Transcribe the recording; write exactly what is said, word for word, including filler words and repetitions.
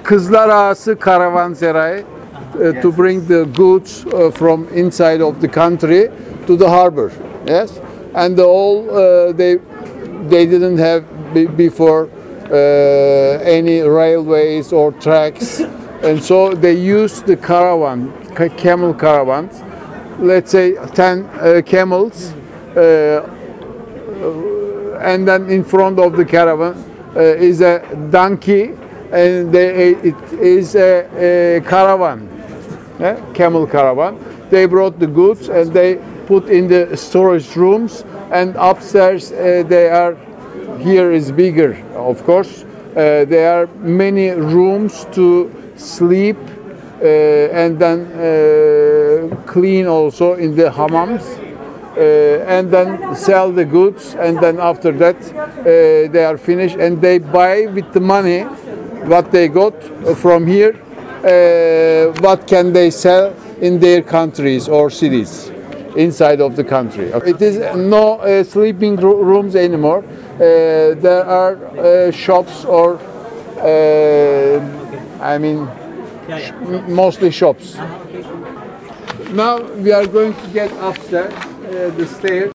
Kızlar Ağası Karavanserai uh, to bring the goods uh, from inside of the country to the harbor. Yes, and the all uh, they they didn't have be- before uh, any railways or tracks, and so they used the caravan, ca- camel caravans. Let's say ten uh, camels, uh, and then in front of the caravan uh, is a donkey, and they, it is a, a caravan, eh? Camel caravan. They brought the goods and they put in the storage rooms, and upstairs uh, they are, here is bigger, of course. Uh, there are many rooms to sleep uh, and then uh, clean also in the hammams. Uh, and then sell the goods, and then after that uh, they are finished, and they buy with the money what they got from here, uh, what can they sell in their countries or cities inside of the country. It is no uh, sleeping ro- rooms anymore. Uh, there are uh, shops or uh, I mean sh- mostly shops. Now we are going to get upstairs uh, the stairs.